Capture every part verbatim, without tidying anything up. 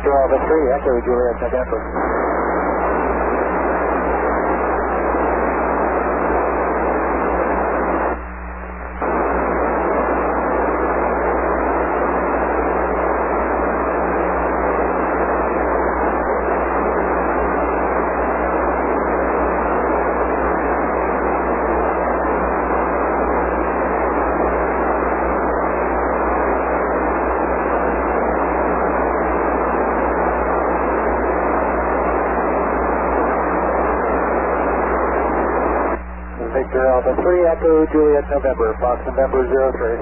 Victor Alpha three, Echo Juliet November. Victor Alpha three, Echo Juliet November, Fox November zero three.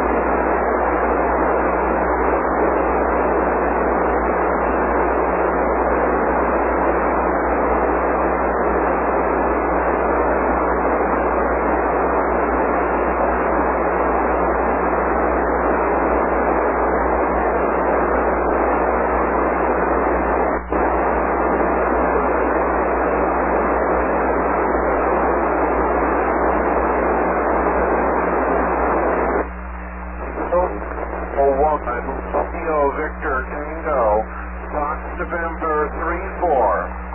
Romeo Victor Tango, Fox November three four.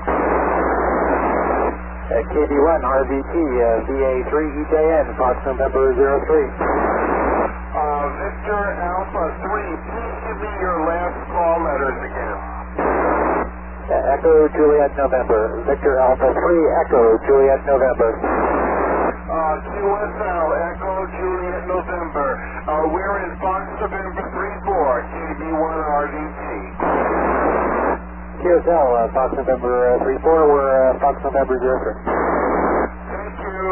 Uh, K B one R V T, uh, V A three E J N, Fox November zero three. Uh, Victor Alpha three, please give me your last call letters again. Uh, Echo Juliet November, Victor Alpha three, Echo Juliet November. Uh, Q S L, Echo Juliet November. Uh, we're in Fox November three four, K B one R V T. Q S L, uh, Fox November uh, three four, we're uh, Fox November zero three. Thank you.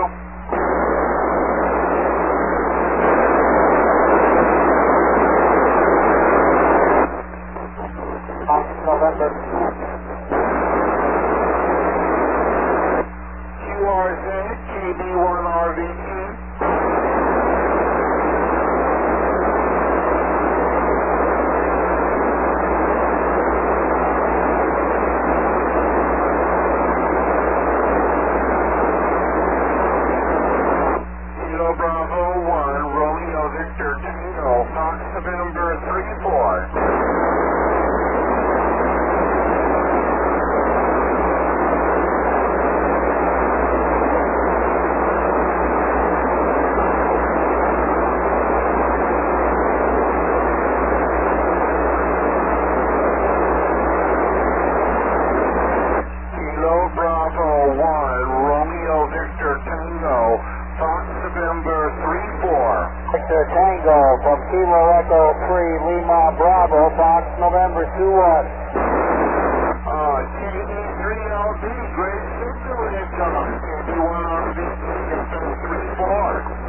Fox November. Q R Z, K B one R V T. Bravo one, Romeo Victor Tango, Fox November three four. Kilo Bravo one, Romeo Victor Tango, Fox November three four. Victor Tango from Kilo Echo three, Lima Bravo, Fox November two one. Uh, K E three L B, great signal incoming. K B one R V T, three four.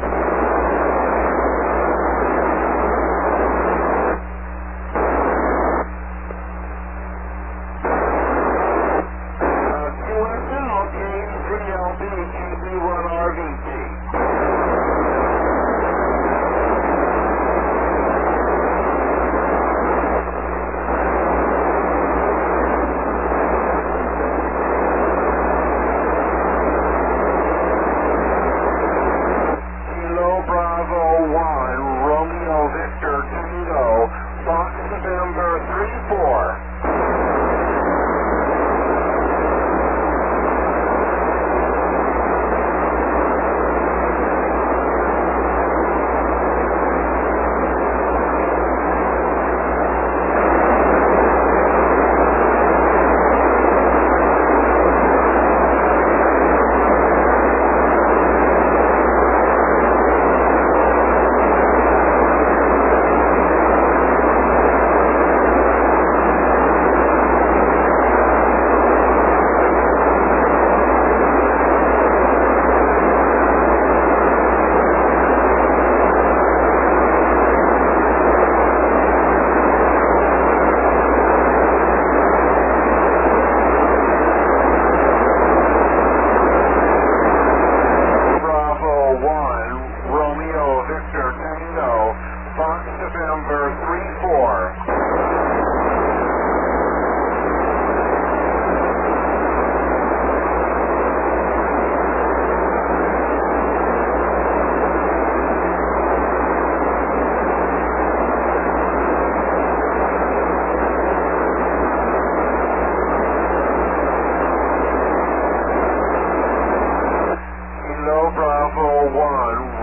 Uh, Q S L, K E three L B, K B one R V T. one